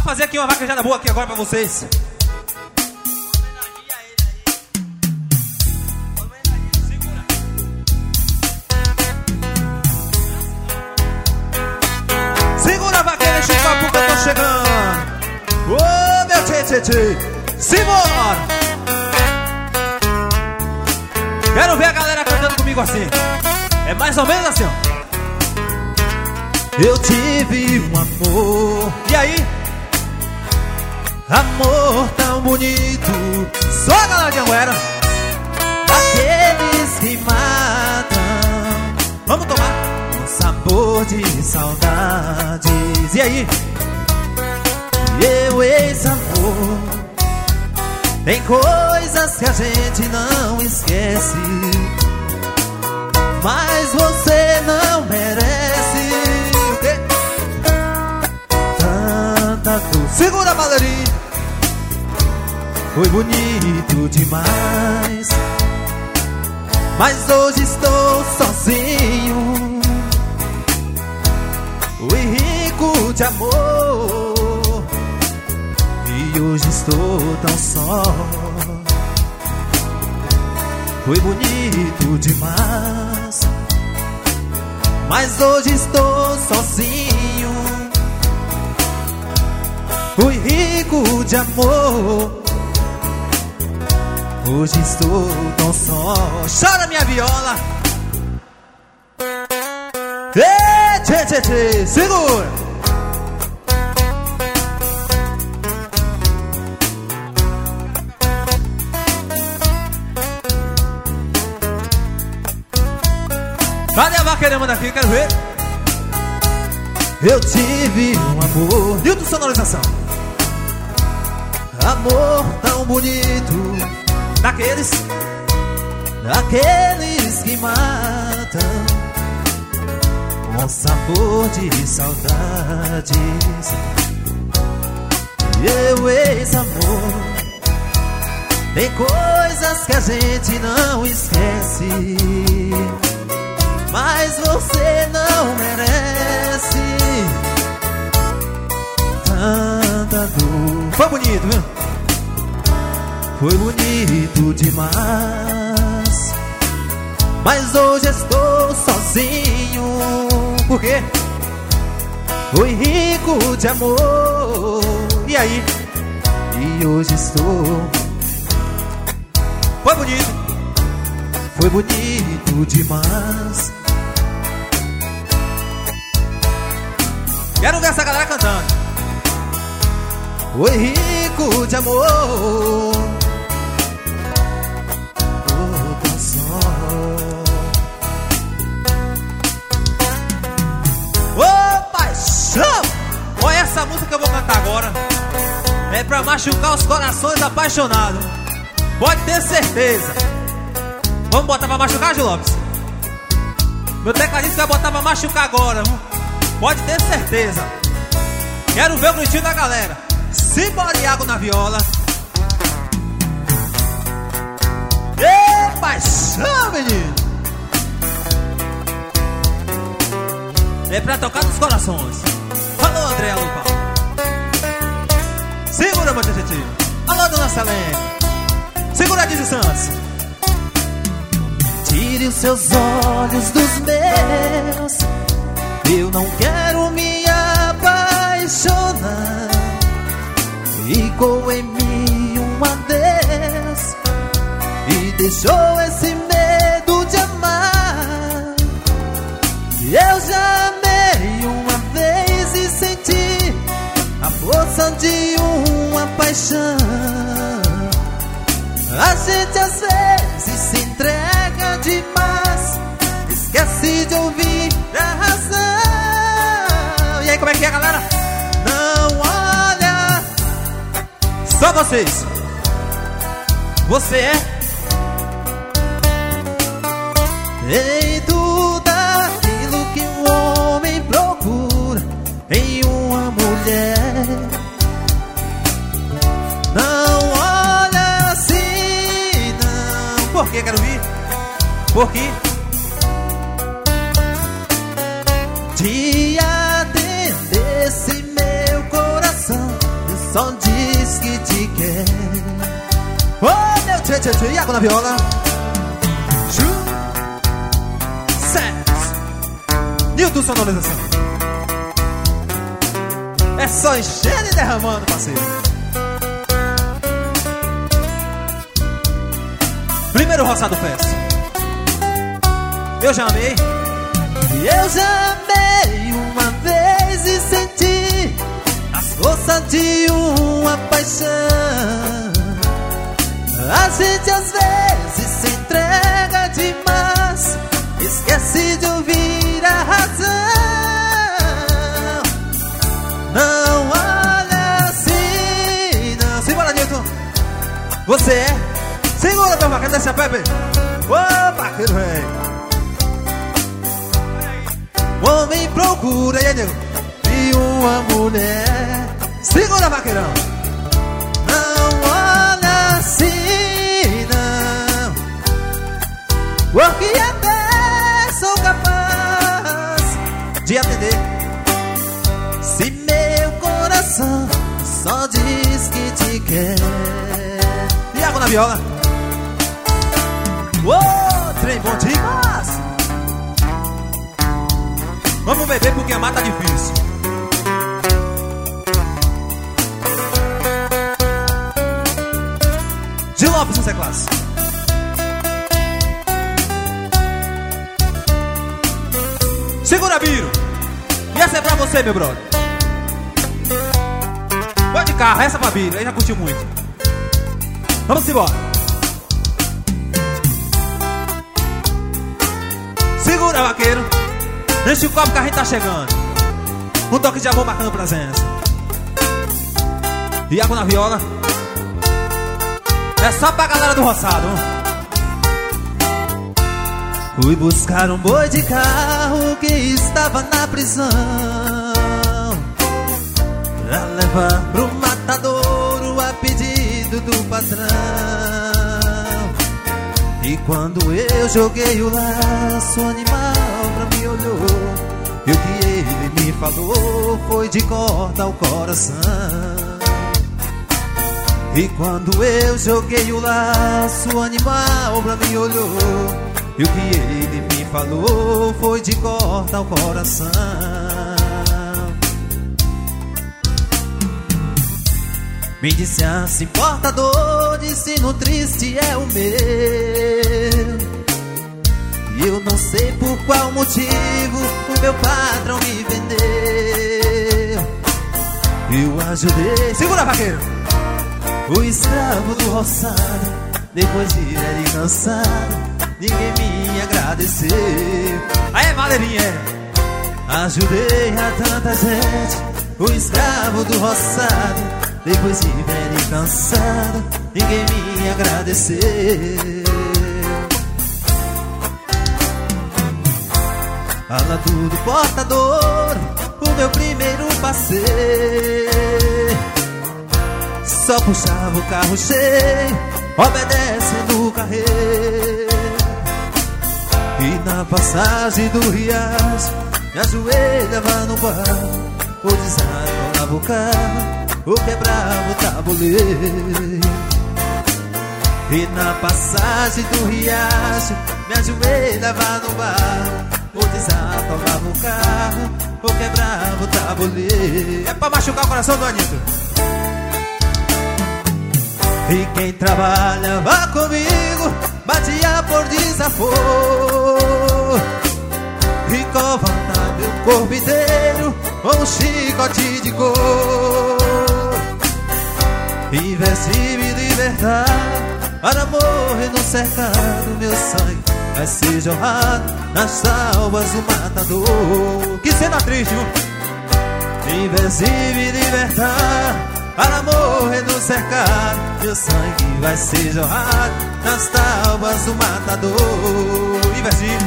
fazer aqui uma vaquejada boa aqui agora pra vocês. Segura a vaqueira, chupa a puta, eu tô chegando. Ô, meu tchê. Simbora! Quero ver a galera cantando comigo assim. É mais ou menos assim, ó. Eu tive um amor. E aí? Amor tão bonito. Só a galera de Anguera. Aqueles que matam. Vamos tomar um sabor de saudades. E aí? Eu, ex-amor. Tem coisas que a gente não esquece, mas você não merece. O quê? Tanta dor. Segura a baleria. Foi bonito demais, mas hoje estou sozinho e rico de amor. E hoje estou tão só. Foi bonito demais, mas hoje estou sozinho. Fui rico de amor. Hoje estou tão só. Chora minha viola. Tchê, segura. Cadê a vaqueira daqui? Quero ver. Eu tive um amor. Nilton Sonorização. Amor tão bonito. Daqueles que matam com sabor de saudades. Eu, ex-amor. Tem coisas que a gente não esquece, mas você não merece. Tanta dor. Foi bonito, viu? Foi bonito demais, mas hoje estou sozinho. Por quê? Fui rico de amor. E aí? E hoje estou. Foi bonito. Foi bonito demais. Quero ver essa galera cantando. Foi rico de amor. Tô só. Ô paixão! Olha essa música que eu vou cantar agora. É pra machucar os corações apaixonados. Pode ter certeza. Vamos botar pra machucar, Gil Lopes? Meu tecladista vai botar pra machucar agora, viu? Pode ter certeza. Quero ver o gritinho da galera. Simbora, Iago na viola. Ê, paixão, menino. É pra tocar nos corações. Alô, André, alô, Paulo. Segura, meu tchê. Alô, dona Selene. Segura, Dizzy Santos. Tire os seus olhos dos meus. Eu não quero me apaixonar. Ficou em mim um adeus e deixou esse medo de amar. Eu já amei uma vez e senti a força de uma paixão. A gente às vezes se entrega demais, esquece de ouvir a razão. E aí, como é que é, galera? Não olha. Só vocês. Você é em tudo aquilo que um homem procura em uma mulher. Não olha assim, não. Por que quero vir? Porque te atendesse meu coração tchê, tchê, tchê. Iago na viola. Sexo. Nilton sonorização. É só enchendo e derramando, parceiro. Primeiro roçado festa. Eu já amei. Eu já amei uma vez e senti as forças de uma paixão. A gente às vezes se entrega demais, esquece de ouvir a razão. Não olha assim, não. Simbora, Nilton. Você é? Segura, meu vaqueiro, desce a pé, bem. Ô, vaqueiro, velho. O homem procura, e aí, nego? E uma mulher. Segura, vaqueirão. Não olha assim, não, porque até sou capaz de atender se meu coração só diz que te quer. E água na viola. Trem bom demais. Vamos beber porque amar tá difícil. Gil Lopes no teclado. Segura, Biro. E essa é pra você, meu brother. Vai de carro, essa é pra Biro. Ele já curtiu muito. Vamos embora. Segura, vaqueiro. Enche o copo que a gente tá chegando. Um toque de amor marcando presença. E água na viola. É só pra galera do roçado. Fui buscar um boi de carro que estava na prisão, pra levar pro matadouro a pedido do patrão. E quando eu joguei o laço, o animal pra mim olhou, e o que ele me falou foi de cortar o coração. E quando eu joguei o laço, o animal pra mim olhou, e o que ele me falou foi de cortar o coração. Me disse assim, portador, destino triste é o meu. E eu não sei por qual motivo o meu patrão me vendeu. Eu ajudei, segura, vaqueiro, o escravo do roçado, depois de velho e cansado, ninguém me agradeceu. Aí, madeirinha, ajudei a tanta gente, o escravo do roçado, depois de velho e cansado, ninguém me agradeceu. Fala tudo, portador, o meu primeiro passeio. Só puxava o carro cheio, obedecendo o carreiro. E na passagem do riacho, me ajoelhava no barro, o desarmava o carro, o quebrava o tabuleiro. E na passagem do riacho, me ajoelhava no barro, o desatolava o carro, o quebrava o tabuleiro. É pra machucar o coração do Anitta. E quem trabalhava comigo batia por desaforo, e covava meu corpo inteiro com um chicote de cor. Em vez de me libertar para morrer no cercado, meu sangue vai ser jorrado nas salvas do matador. Que cena triste, viu? Em vez de me libertar para morrer no cercado, meu sangue vai ser jorrado nas tábuas do matador. Em vez de...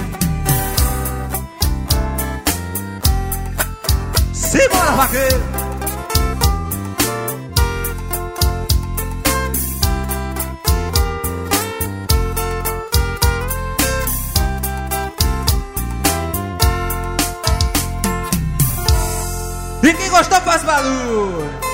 Simbora, vaqueiro! E quem gostou faz barulho.